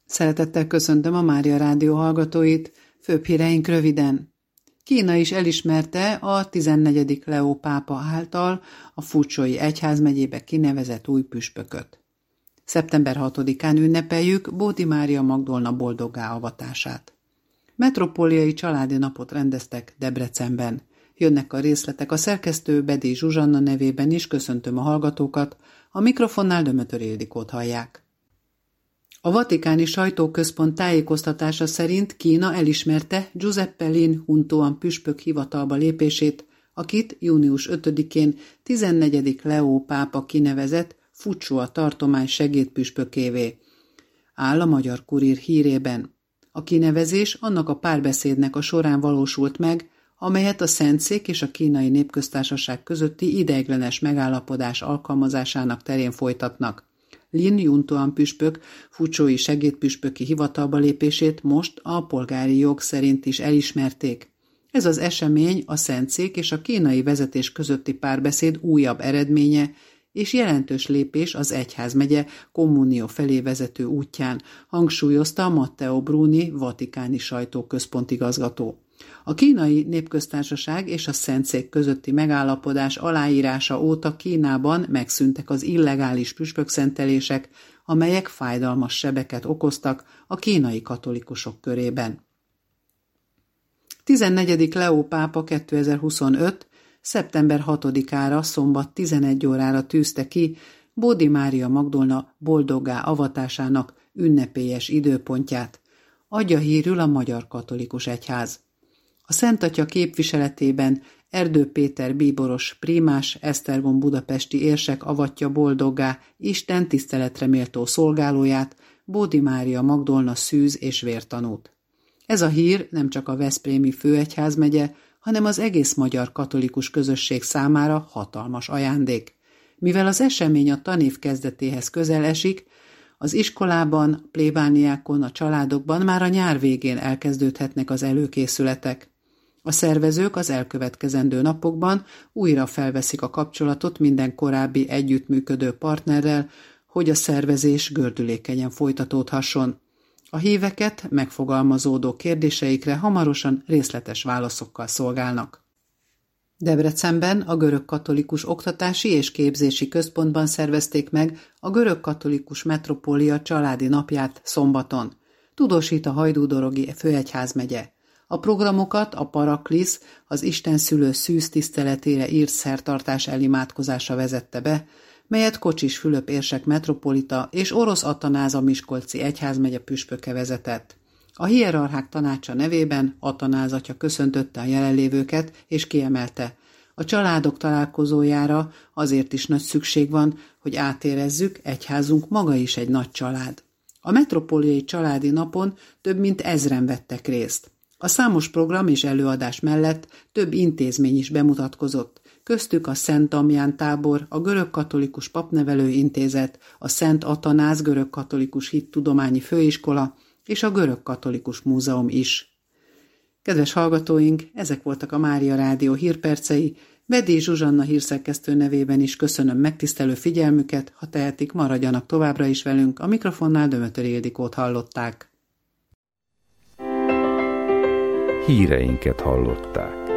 Szeretettel köszöntöm a Mária Rádió hallgatóit, főbb híreink röviden. Kína is elismerte a 14. Leó pápa által a Fucsói egyházmegyébe kinevezett új püspököt. Szeptember 6-án ünnepeljük Bódi Mária Magdolna boldoggá avatását. Metropoliai családi napot rendeztek Debrecenben. Jönnek a részletek, a szerkesztő Bedély Zsuzsanna nevében is köszöntöm a hallgatókat, a mikrofonnál Dömötör Ildikót hallják. A vatikáni sajtóközpont tájékoztatása szerint Kína elismerte Giuseppe Lin Huntuan püspök hivatalba lépését, akit június 5-én 14. Leó pápa kinevezett Fucsua tartomány segédpüspökévé. Áll a Magyar Kurír hírében. A kinevezés annak a párbeszédnek a során valósult meg, amelyet a Szentszék és a Kínai Népköztársaság közötti ideiglenes megállapodás alkalmazásának terén folytatnak. Lin Huntuan püspök fucsói segédpüspöki hivatalba lépését most a polgári jog szerint is elismerték. Ez az esemény a Szentszék és a kínai vezetés közötti párbeszéd újabb eredménye és jelentős lépés az egyházmegye kommunió felé vezető útján, hangsúlyozta Matteo Bruni vatikáni sajtóközpont igazgató. A Kínai Népköztársaság és a Szentszék közötti megállapodás aláírása óta Kínában megszűntek az illegális püspökszentelések, amelyek fájdalmas sebeket okoztak a kínai katolikusok körében. 14. Leó pápa 2025. szeptember 6-ára szombat 11 órára tűzte ki Bódi Mária Magdolna boldoggá avatásának ünnepélyes időpontját. Adja hírül a Magyar Katolikus Egyház. A Szent Atya képviseletében Erdő Péter bíboros prímás Esztergom budapesti érsek avatja boldoggá Isten tiszteletre méltó szolgálóját, Bódi Mária Magdolna szűz és vértanút. Ez a hír nem csak a veszprémi főegyházmegye, hanem az egész magyar katolikus közösség számára hatalmas ajándék. Mivel az esemény a tanév kezdetéhez közel esik, az iskolában, plébániákon, a családokban már a nyár végén elkezdődhetnek az előkészületek. A szervezők az elkövetkezendő napokban újra felveszik a kapcsolatot minden korábbi együttműködő partnerrel, hogy a szervezés gördülékenyen folytatódhasson. A híveket megfogalmazódó kérdéseikre hamarosan részletes válaszokkal szolgálnak. Debrecenben a Görög Katolikus Oktatási és Képzési Központban szervezték meg a Görög Katolikus Metropólia családi napját szombaton. Tudósít a Hajdúdorogi főegyházmegye. A programokat a Paraklisz, az Istenszülő szűz tiszteletére írt szertartás elimádkozása vezette be, melyet Kocsis Fülöp érsek metropolita és Orosz Atanáz a miskolci egyházmegye püspöke vezetett. A hierarchák tanácsa nevében Atanáz atya köszöntötte a jelenlévőket és kiemelte: a családok találkozójára azért is nagy szükség van, hogy átérezzük, egyházunk maga is egy nagy család. A metropoliai családi napon több mint 1000-en vettek részt. A számos program és előadás mellett több intézmény is bemutatkozott, köztük a Szent Damján tábor, a Görög Katolikus Papnevelő Intézet, a Szent Atanáz Görög Katolikus Hittudományi Főiskola és a Görög Katolikus Múzeum is. Kedves hallgatóink, ezek voltak a Mária Rádió hírpercei. Bedély Zsuzsanna hírszerkesztő nevében is köszönöm megtisztelő figyelmüket, ha tehetik, maradjanak továbbra is velünk, a mikrofonnál Dömötör Ildikót hallották. Híreinket hallották.